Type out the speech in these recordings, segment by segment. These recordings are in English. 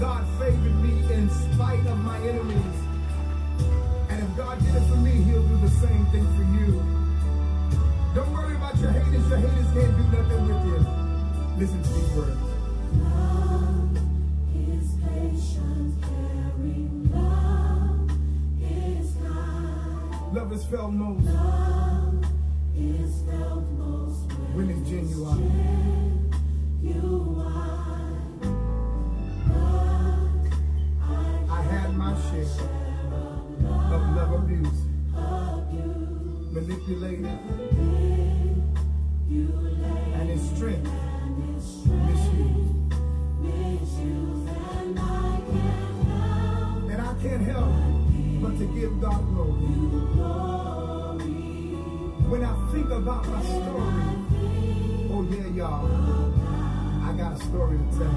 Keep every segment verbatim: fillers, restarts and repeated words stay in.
God favored me in spite of my enemies. And if God did it for me, he'll do the same thing for you. Don't worry about your haters. Your haters can't do nothing with you. Listen to these words. Love is patient, caring. Love is kind. Love is felt most. Love is felt most when it's genuine. Genuine. I had my share of love abuse, manipulated, and its strength misused. And I can't help but to give God glory. When I think about my story, oh yeah, y'all, I got a story to tell.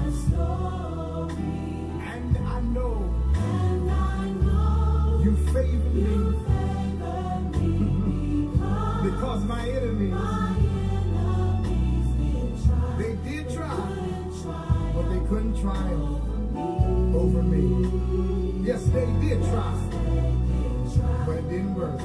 And I know you favored me because my enemies, they did try, but they couldn't triumph over me. Yes, they did try, but it didn't work.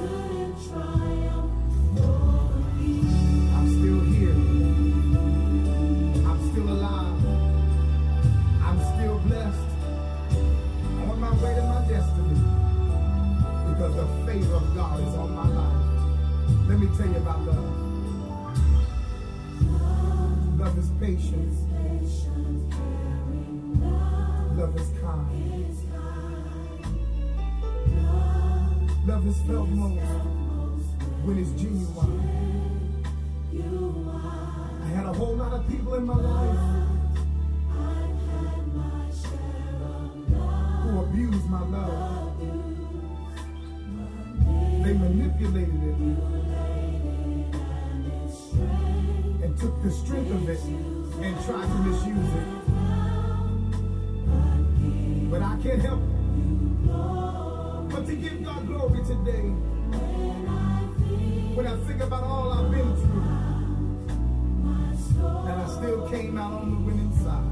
I'm still here. I'm still alive. I'm still blessed. On my way to my destiny. Because the favor of God is on my life. Let me tell you about love. Love is patient. Love is kind. Love is felt most when it's genuine. I had a whole lot of people in my life who abused my love. They manipulated it and took the strength of it and tried to misuse it. But I can't help but to give God glory today. When I think about all I've been through, and I still came out on the winning side.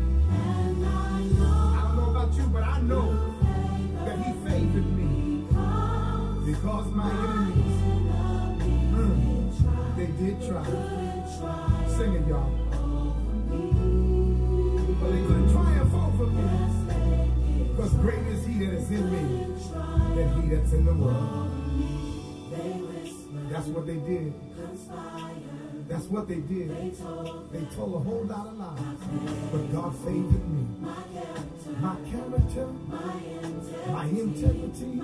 I don't know about you, but I know that he favored me because my enemies, mm, they did try. Sing it, y'all. But they couldn't triumph over me because great is he that is in me than he that's in the world. That's what they did. That's what they did. They told a whole lot of lies. But God favored me. My character, my integrity.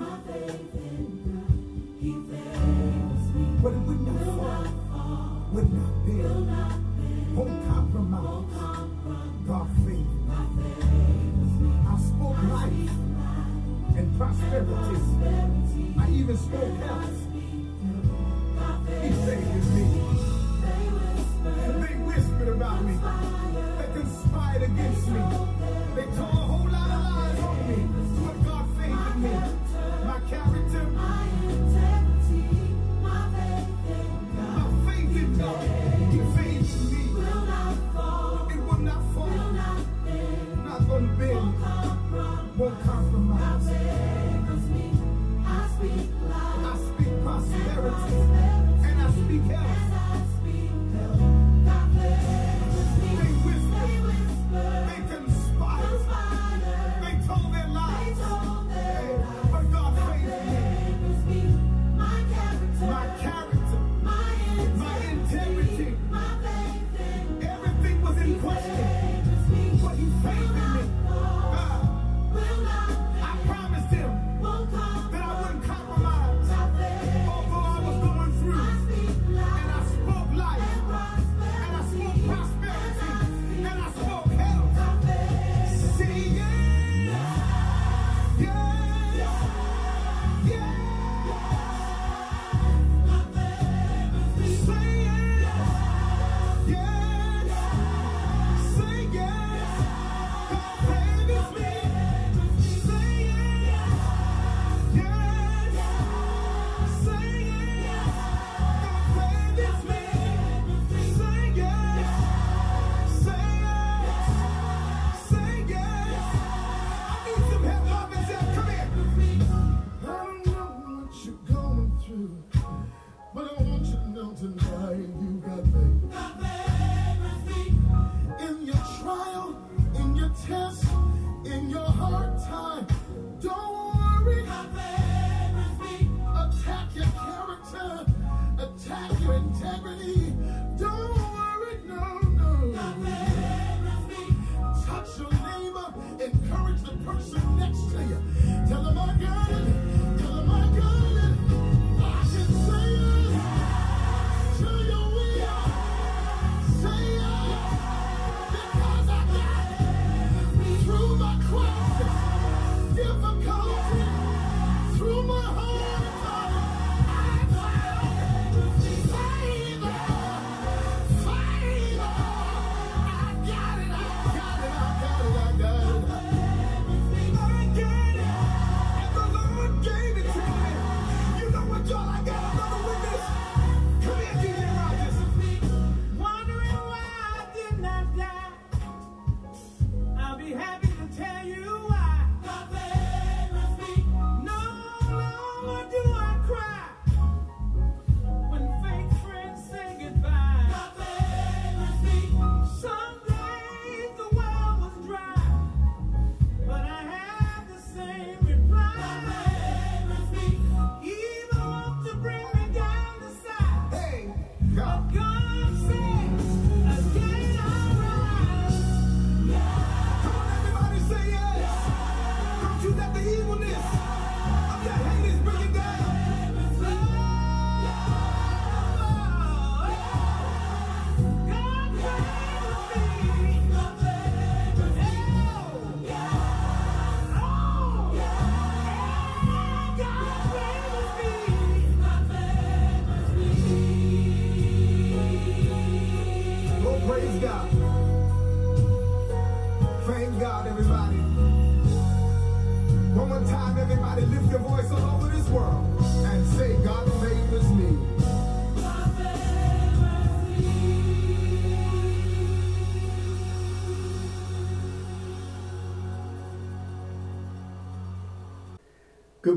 But it would not fall, would not bend, won't compromise. God favored me. I spoke life and prosperity. I even spoke health. He favored me. They whispered about me. They conspired against me. They told a whole lot of lies on me. But God favored me. My character, my integrity, my faith in God. My faith in God. He favored me. Will not fall. It will not fall. Will not bend. Not gonna bend. Won't compromise. Won't compromise. God favors me. I speak life. I speak prosperity. And I speak health.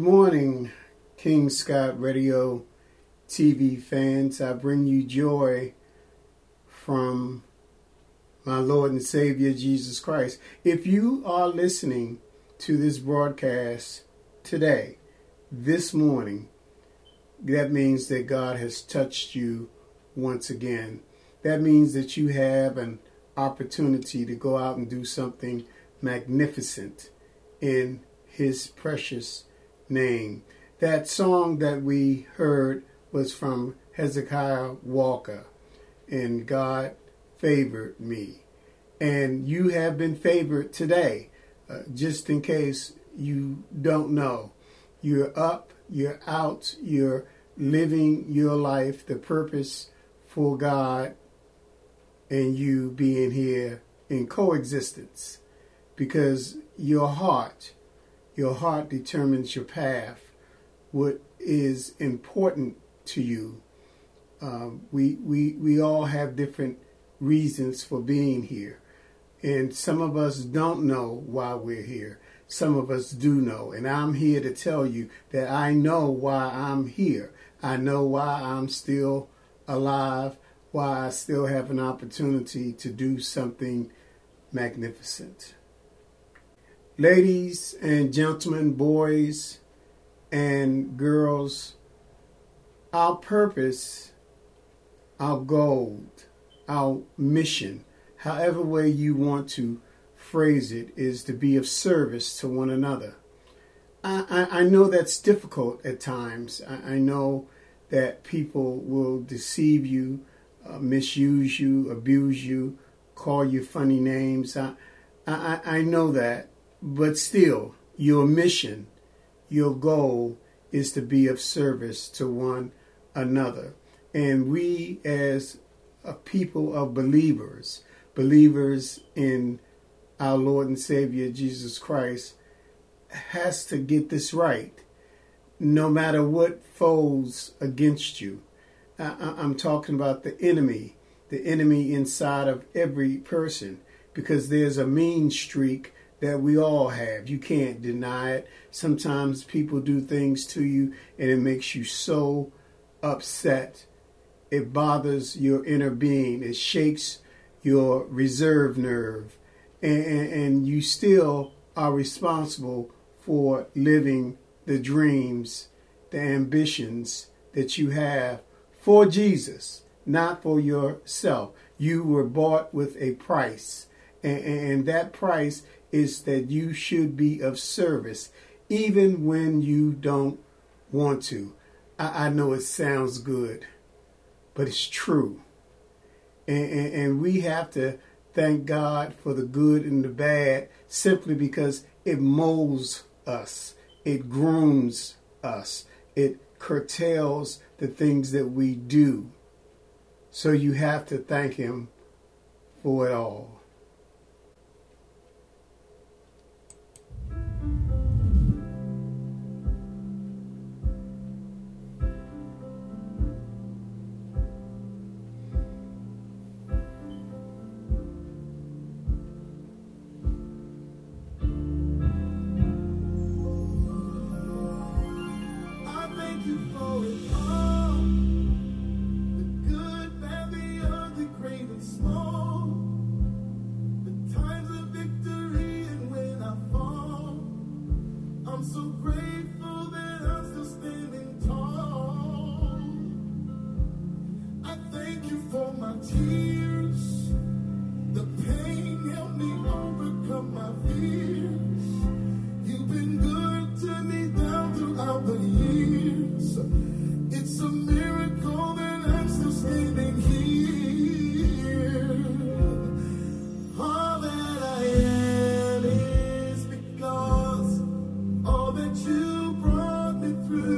morning, King Scott Radio T V fans. I bring you joy from my Lord and Savior, Jesus Christ. If you are listening to this broadcast today, this morning, that means that God has touched you once again. That means that you have an opportunity to go out and do something magnificent in His precious name. That song that we heard was from Hezekiah Walker, and God favored me. And you have been favored today. Uh, just in case you don't know, you're up, you're out, you're living your life, the purpose for God and you being here in coexistence, because your heart, your heart determines your path, what is important to you. Um, we, we, we all have different reasons for being here. And some of us don't know why we're here. Some of us do know. And I'm here to tell you that I know why I'm here. I know why I'm still alive, why I still have an opportunity to do something magnificent. Ladies and gentlemen, boys and girls, our purpose, our goal, our mission, however way you want to phrase it, is to be of service to one another. I, I, I know that's difficult at times. I, I know that people will deceive you, uh, misuse you, abuse you, call you funny names. I, I, I know that, but still, your mission, your goal is to be of service to one another. And we as a people of believers, believers in our Lord and Savior Jesus Christ, has to get this right, no matter what foes against you. I, I'm talking about the enemy, the enemy inside of every person, because there's a mean streak that we all have. You can't deny it. Sometimes people do things to you and it makes you so upset. It bothers your inner being. It shakes your reserve nerve. And, and, and you still are responsible for living the dreams, the ambitions that you have for Jesus, not for yourself. You were bought with a price. And, and that price is that you should be of service, even when you don't want to. I, I know it sounds good, but it's true. And, and, and we have to thank God for the good and the bad, simply because it molds us. It grooms us. It curtails the things that we do. So you have to thank Him for it all.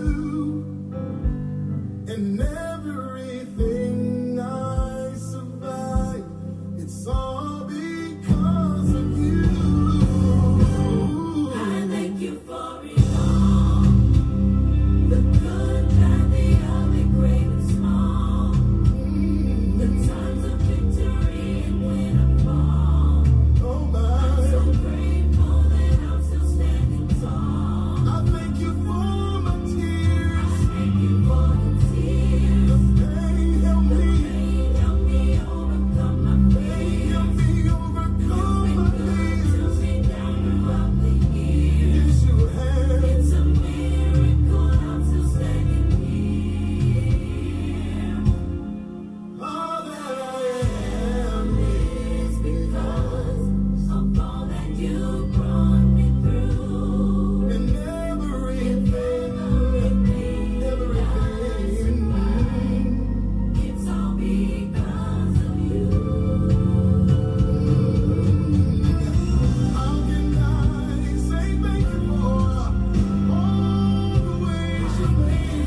And everything I survived.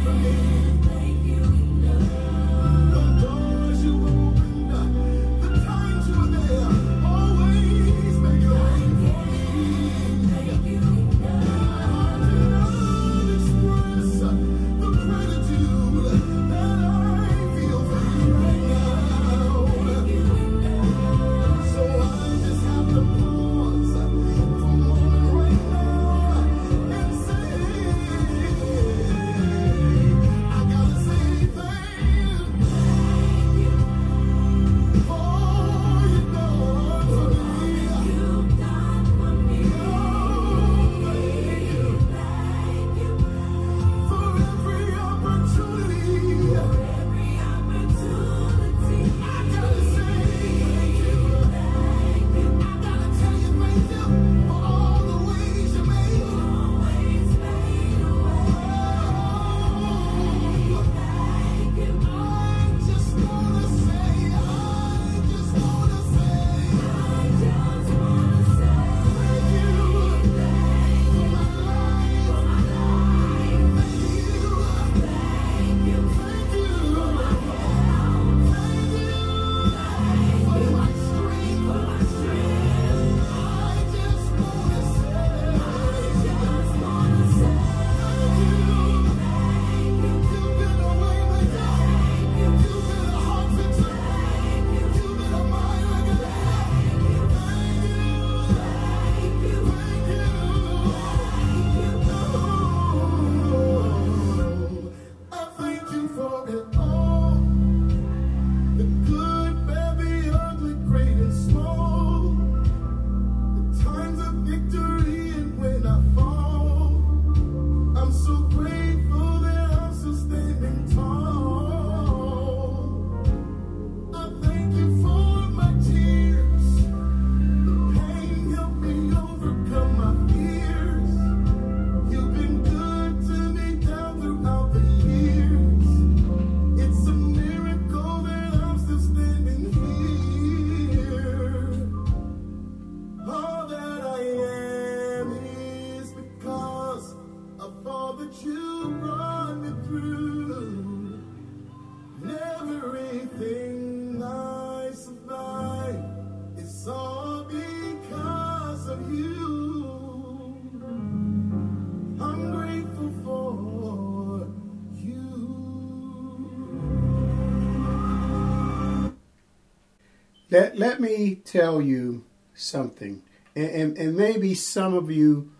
Let, let me tell you something, and, and, and maybe some of you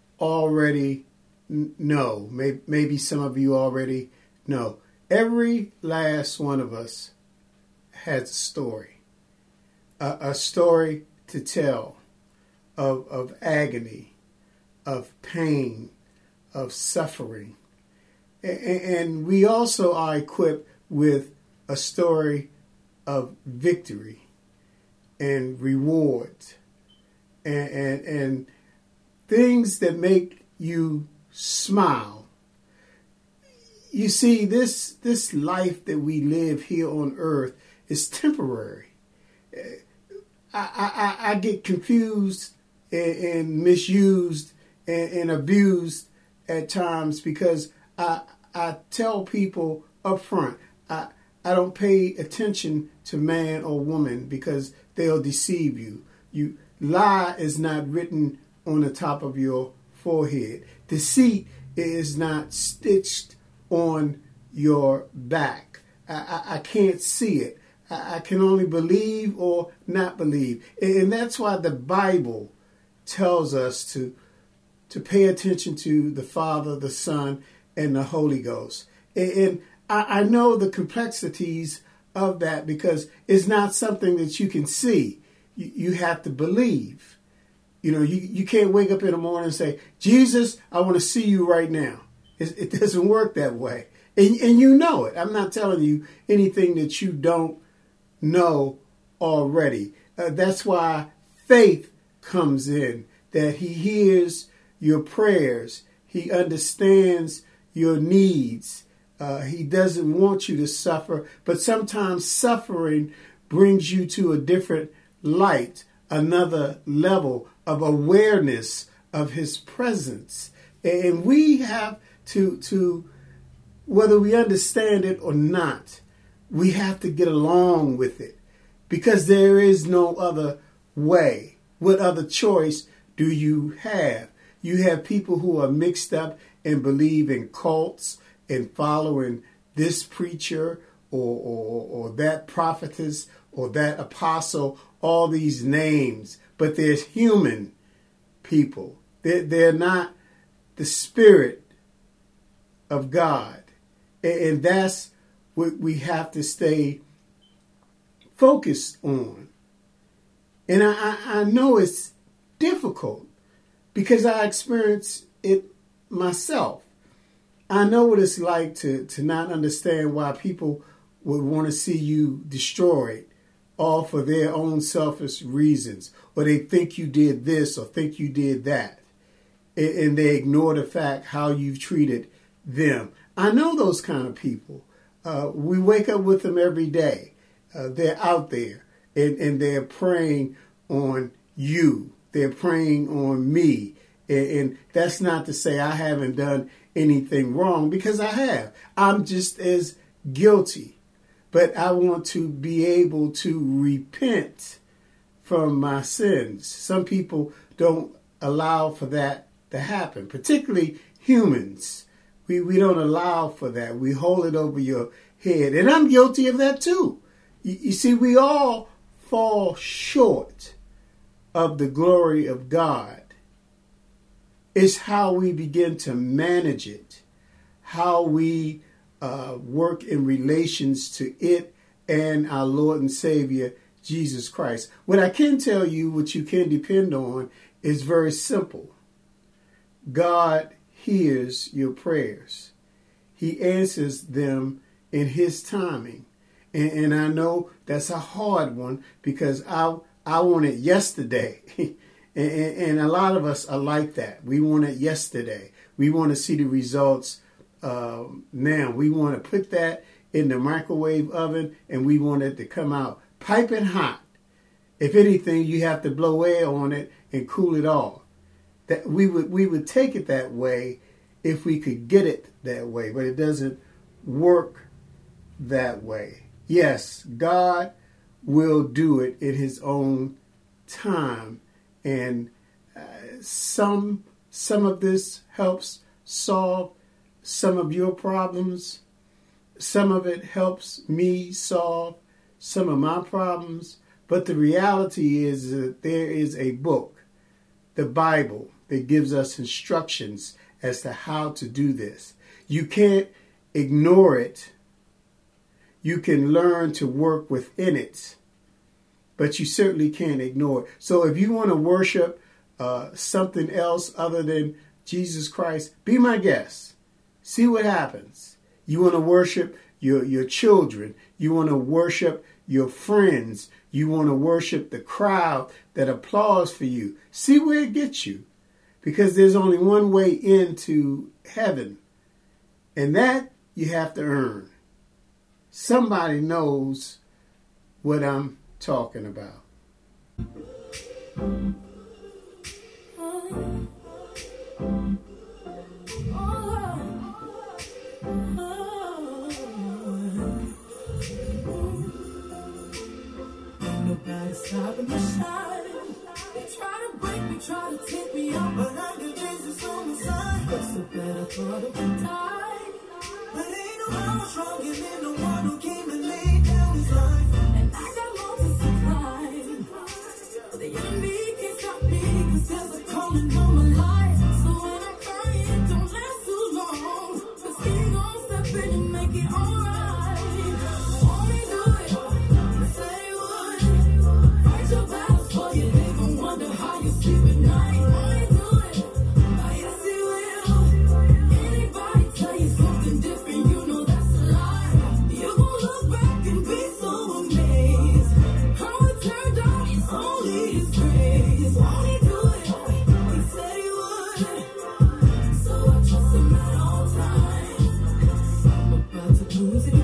already know, maybe, maybe some of you already know. Every last one of us has a story, a, a story to tell of, of agony, of pain, of suffering. And, and we also are equipped with a story of victory and rewards and, and, and things that make you smile. You see, this this life that we live here on earth is temporary. I, I, I get confused and, and misused and, and abused at times because I I tell people up front, I, I don't pay attention to man or woman because they'll deceive you. You lie is not written on the top of your forehead. Deceit is not stitched on your back. I, I, I can't see it. I, I can only believe or not believe. And, and that's why the Bible tells us to, to pay attention to the Father, the Son, and the Holy Ghost. And, and I, I know the complexities of that because it's not something that you can see. You, you have to believe. You know, you, you can't wake up in the morning and say, Jesus, I want to see you right now. It, it doesn't work that way. And, and you know it. I'm not telling you anything that you don't know already. Uh, that's why faith comes in, that he hears your prayers. He understands your needs. Uh, he doesn't want you to suffer, but sometimes suffering brings you to a different light, another level of awareness of his presence. And we have to, to whether we understand it or not, we have to get along with it because there is no other way. What other choice do you have? You have people who are mixed up and believe in cults and following this preacher or, or, or that prophetess or that apostle, all these names. But there's human people. They're, they're not the Spirit of God. And, and that's what we have to stay focused on. And I, I, I know it's difficult because I experienced it myself. I know what it's like to, to not understand why people would want to see you destroyed, all for their own selfish reasons, or they think you did this or think you did that, and, and they ignore the fact how you've treated them. I know those kind of people. Uh, we wake up with them every day. Uh, they're out there, and, and they're preying on you. They're preying on me. And, and that's not to say I haven't done anything wrong, because I have. I'm just as guilty. But I want to be able to repent from my sins. Some people don't allow for that to happen, particularly humans. We, we don't allow for that. We hold it over your head. And I'm guilty of that too. You, you see, we all fall short of the glory of God. It's how we begin to manage it, how we uh, work in relations to it and our Lord and Savior, Jesus Christ. What I can tell you, what you can depend on, is very simple. God hears your prayers. He answers them in His timing. And, and I know that's a hard one because I, I want it yesterday. And, and a lot of us are like that. We want it yesterday. We want to see the results uh, now. We want to put that in the microwave oven and we want it to come out piping hot. If anything, you have to blow air on it and cool it off. That we would we would take it that way if we could get it that way, but it doesn't work that way. Yes, God will do it in His own time. And uh, some some of this helps solve some of your problems. Some of it helps me solve some of my problems. But the reality is that there is a book, the Bible, that gives us instructions as to how to do this. You can't ignore it. You can learn to work within it. But you certainly can't ignore it. So if you want to worship uh, something else other than Jesus Christ, be my guest. See what happens. You want to worship your, your children. You want to worship your friends. You want to worship the crowd that applauds for you. See where it gets you. Because there's only one way into heaven. And that you have to earn. Somebody knows what I'm talking about. Nobody stopping the shine. They try to break me, try to take me out, but I got Jesus on my side. What's the better thought of the die? But ain't no one stronger than the one who came and laid down his life. And I got more to supply. The enemy can't stop me, cause there's a calling on my life. So when I cry, it don't last too long, cause he gon' step in and make it alright. Won't he do it? Say he would. Fight your battles for you, they gon' wonder how you sleep at night. Won't he do it? Oh, yes he will. Anybody tell you something different, you know that's a lie. You gon' look back and be so amazed. How it turned out, it's only His grace. Won't he do it? He said he would. So I trust Him at all times. I'm about to lose it.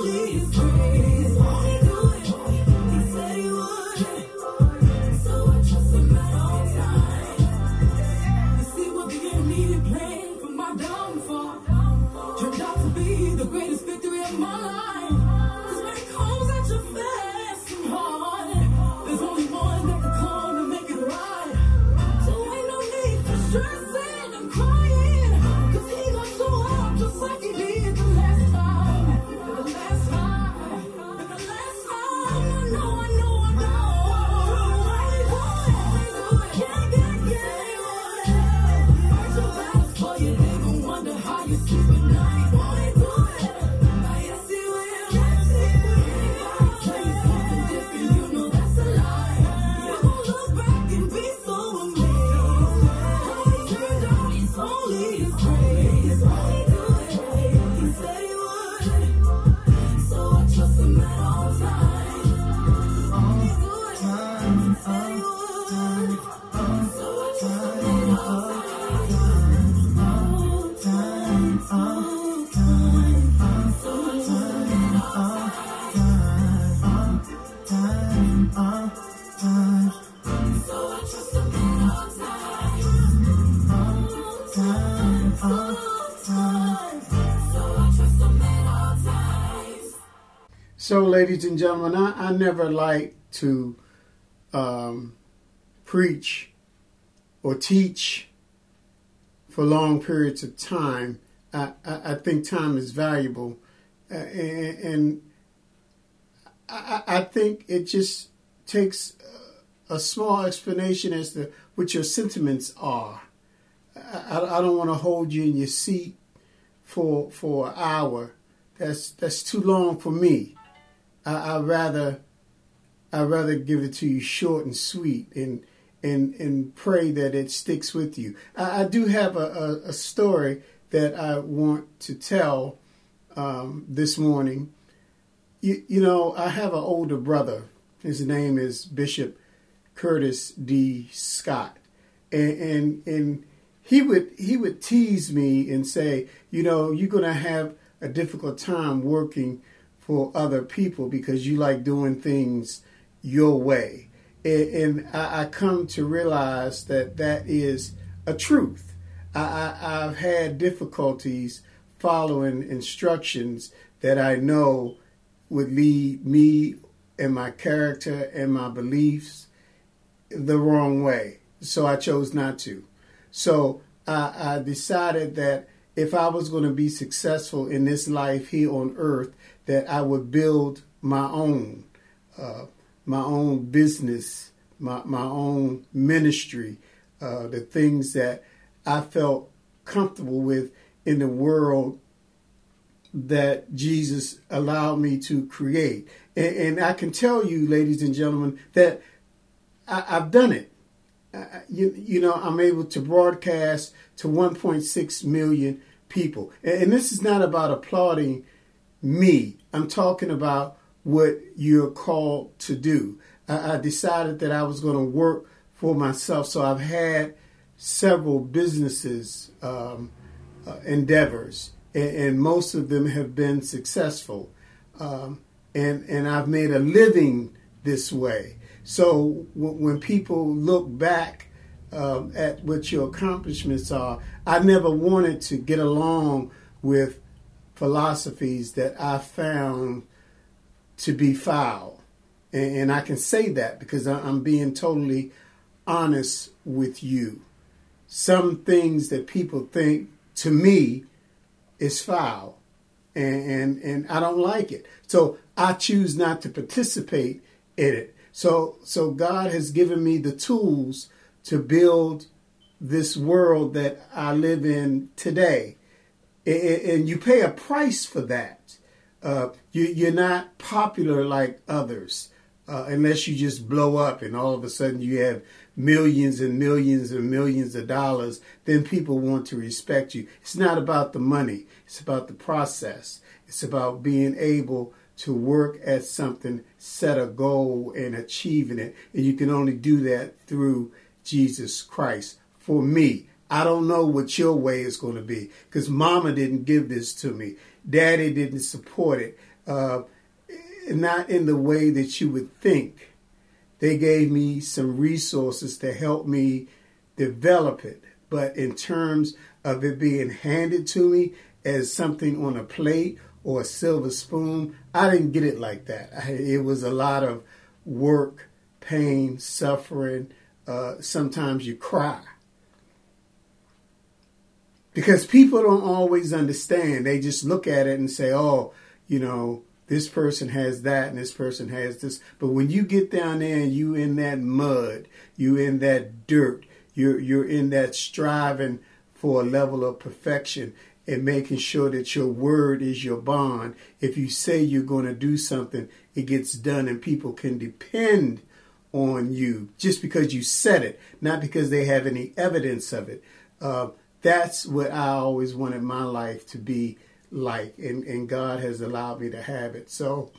only His grace. Won't He do it? He said He would. So I trust Him at all times. You see what the enemy had planned for my downfall turned out to be the greatest victory of my life. 'Cause when it comes at you fast and hard, there's only one that can come and make it right. So ain't no need for stressing and crying, 'cause He gon' show up just like He did the last time. The last time, the last time. I know, I know, I know. Won't He do it? Yeah, yeah, yeah. Fight your battles for you, they gon' wonder how you sleep at night. Won't He do it? Yes, He will. Yes, He will. Tell you something different, you know that's a lie. You gon' look back and be so amazed. How it turned out, it's only His grace. Won't He do it? He said He would. So I trust Him at all times. Won't He do it? He said He would. So I trust Him at all times. All times, all times. So I trust Him at all times. All times, so I trust Him at all times. All times, all times. So I trust Him at all times. So, ladies and gentlemen, I, I never like to um, preach or teach for long periods of time. I, I, I think time is valuable, uh, and, and I, I think it just takes a small explanation as to what your sentiments are. I, I don't want to hold you in your seat for for an hour. That's that's too long for me. I, I'd rather I'd rather give it to you short and sweet, and and and pray that it sticks with you. I, I do have a, a, a story that I want to tell um, this morning. You, you know, I have an older brother. His name is Bishop Curtis D. Scott, and and, and he would he would tease me and say, you know, you're going to have a difficult time working for other people because you like doing things your way. And, and I, I come to realize that that is a truth. I, I, I've had difficulties following instructions that I know would lead me and my character and my beliefs the wrong way. So I chose not to. So I, I decided that if I was going to be successful in this life here on earth, that I would build my own, uh, my own business, my, my own ministry, uh, the things that I felt comfortable with in the world that Jesus allowed me to create. And, and I can tell you, ladies and gentlemen, that I, I've done it. I, you, you know, I'm able to broadcast to one point six million people. And, and this is not about applauding me. I'm talking about what you're called to do. I, I decided that I was going to work for myself. So I've had several businesses, um, uh, endeavors, and, and most of them have been successful. Um, and, and I've made a living this way. So w- when people look back um, at what your accomplishments are, I never wanted to get along with philosophies that I found to be foul. And, and I can say that because I, I'm being totally honest with you. Some things that people think, to me, is foul. And, and, and I don't like it. So I choose not to participate in it. So, so God has given me the tools to build this world that I live in today. And you pay a price for that. Uh, you, you're not popular like others uh, unless you just blow up and all of a sudden you have millions and millions and millions of dollars. Then people want to respect you. It's not about the money. It's about the process. It's about being able to work at something, set a goal, and achieving it. And you can only do that through Jesus Christ. For me, I don't know what your way is going to be because mama didn't give this to me. Daddy didn't support it. uh, not in the way that you would think. They gave me some resources to help me develop it. But in terms of it being handed to me as something on a plate or a silver spoon, I didn't get it like that. I, it was a lot of work, pain, suffering. Uh, sometimes you cry. Because people don't always understand. They just look at it and say, oh, you know, this person has that and this person has this. But when you get down there and you in that mud, you in that dirt, you're, you're in that striving for a level of perfection and making sure that your word is your bond. If you say you're going to do something, it gets done and people can depend on you just because you said it, not because they have any evidence of it. Uh, that's what I always wanted my life to be like, and, and God has allowed me to have it. So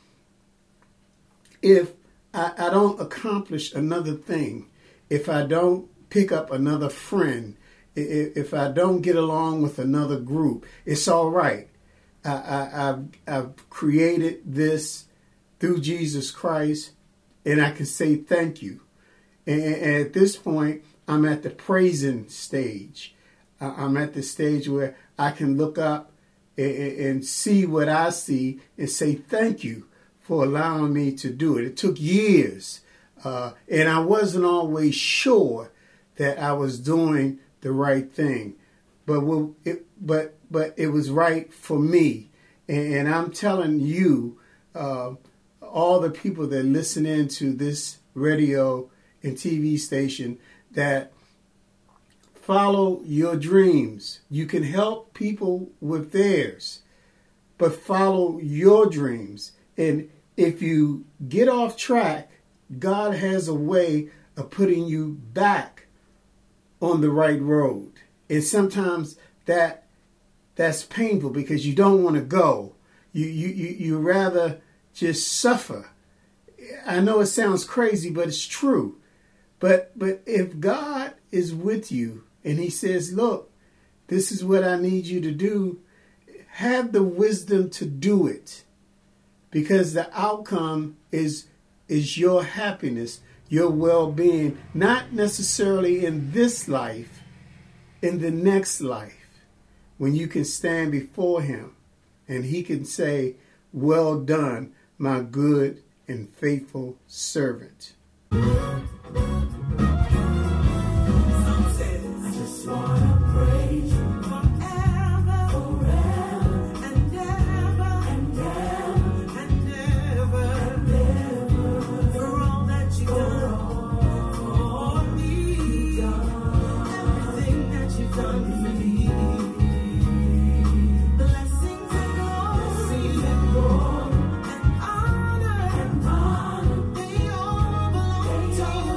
if I, I don't accomplish another thing, if I don't pick up another friend, if, if I don't get along with another group, it's all right. I, I, I've, I've created this through Jesus Christ, and I can say thank you. And, and at this point, I'm at the praising stage. I'm at the stage where I can look up and see what I see and say thank you for allowing me to do it. It took years, uh, and I wasn't always sure that I was doing the right thing, but it, but but it was right for me. And, and I'm telling you, uh, all the people that listen into this radio and T V station, that follow your dreams. You can help people with theirs, but follow your dreams. And if you get off track, God has a way of putting you back on the right road. And sometimes that that's painful because you don't want to go. You you you, you rather just suffer. I know it sounds crazy, but it's true. But but if God is with you, and he says, look, this is what I need you to do, have the wisdom to do it. Because the outcome is, is your happiness, your well-being, not necessarily in this life, in the next life, when you can stand before him and he can say, well done, my good and faithful servant. They all belong to you.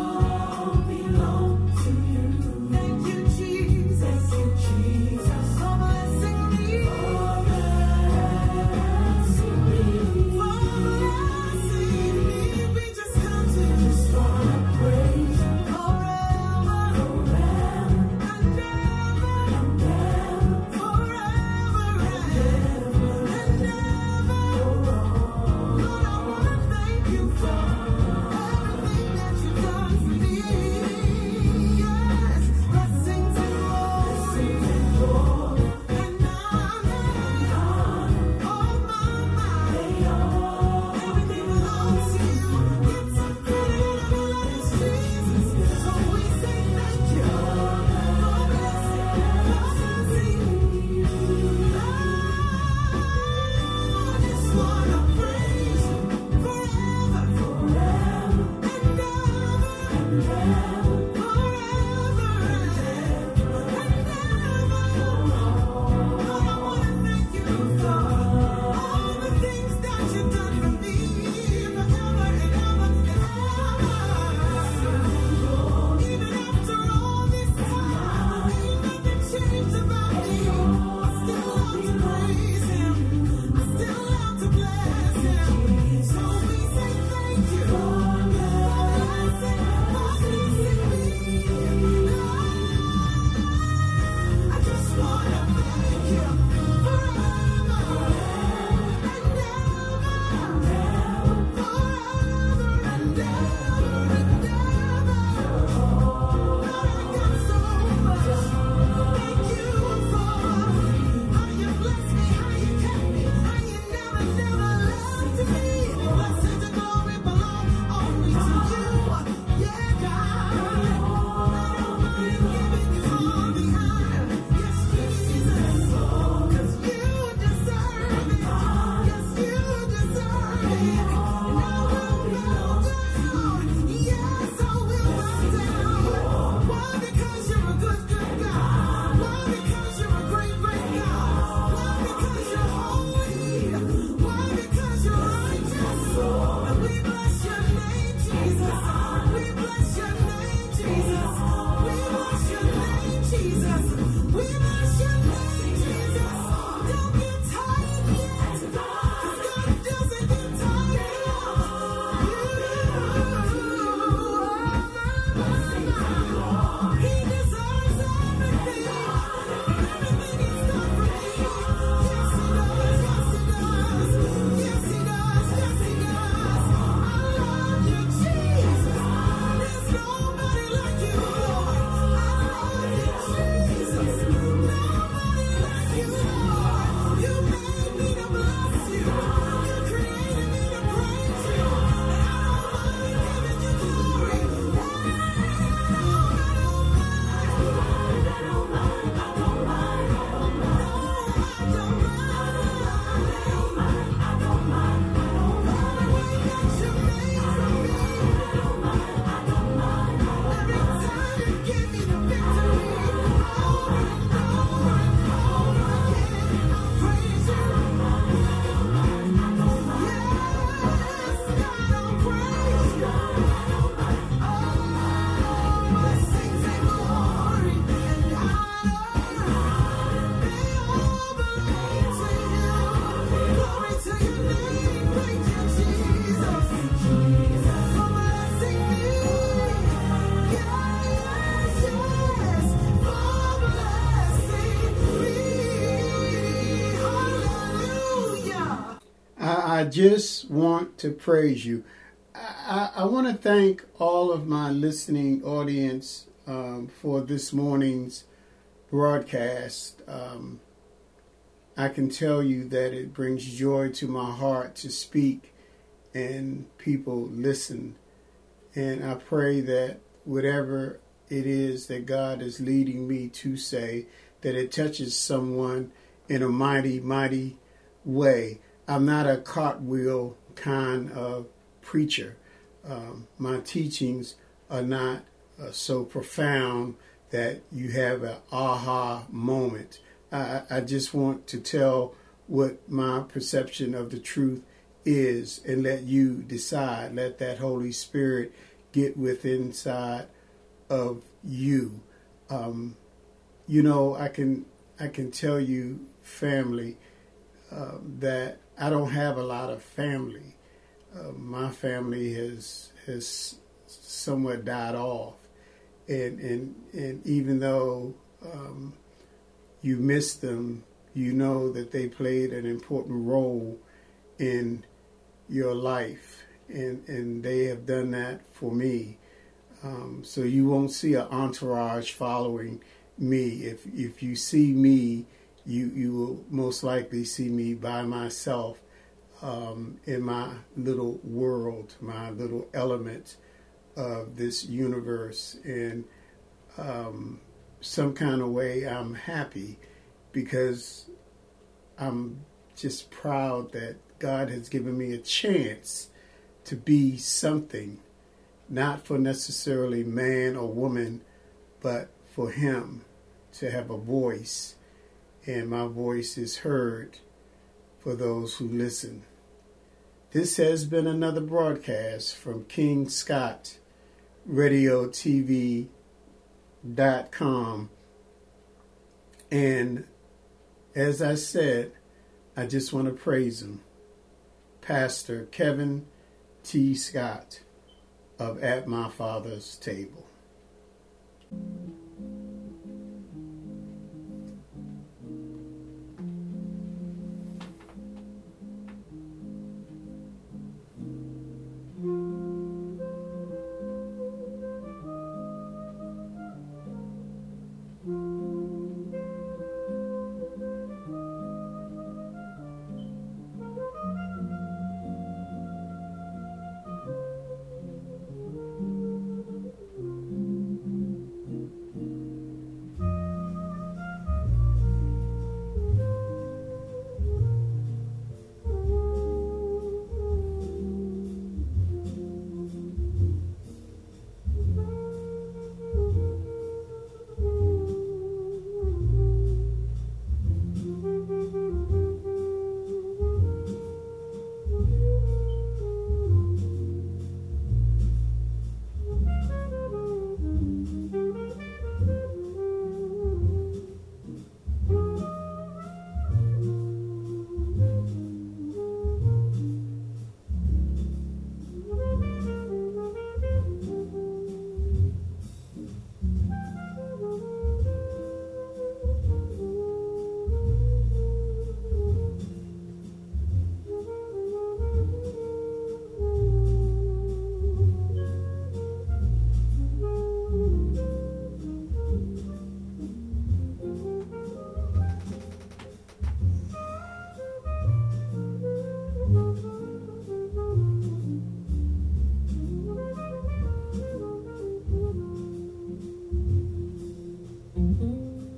I, I just want to praise you. I, I, I want to thank all of my listening audience um, for this morning's broadcast. Um, I can tell you that it brings joy to my heart to speak and people listen. And I pray that whatever it is that God is leading me to say, that it touches someone in a mighty, mighty way. I'm not a cartwheel kind of preacher. Um, my teachings are not uh, so profound that you have an aha moment. I, I just want to tell what my perception of the truth is and let you decide. Let that Holy Spirit get within inside of you. Um, you know, I can I can tell you, family, uh, that I don't have a lot of family. Uh, my family has has somewhat died off, and and and even though um, you miss them, you know that they played an important role in your life, and, and they have done that for me. Um, so you won't see an entourage following me. If if you see me, you, you will most likely see me by myself um, in my little world, my little element of this universe. And um, some kind of way I'm happy because I'm just proud that God has given me a chance to be something, not for necessarily man or woman, but for him to have a voice, and my voice is heard for those who listen. This has been another broadcast from King Scott Radio T V dot com, and as I said, I just want to praise him, Pastor Kevin T. Scott of At My Father's Table.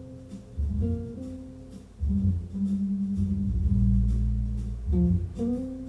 Mm-hmm.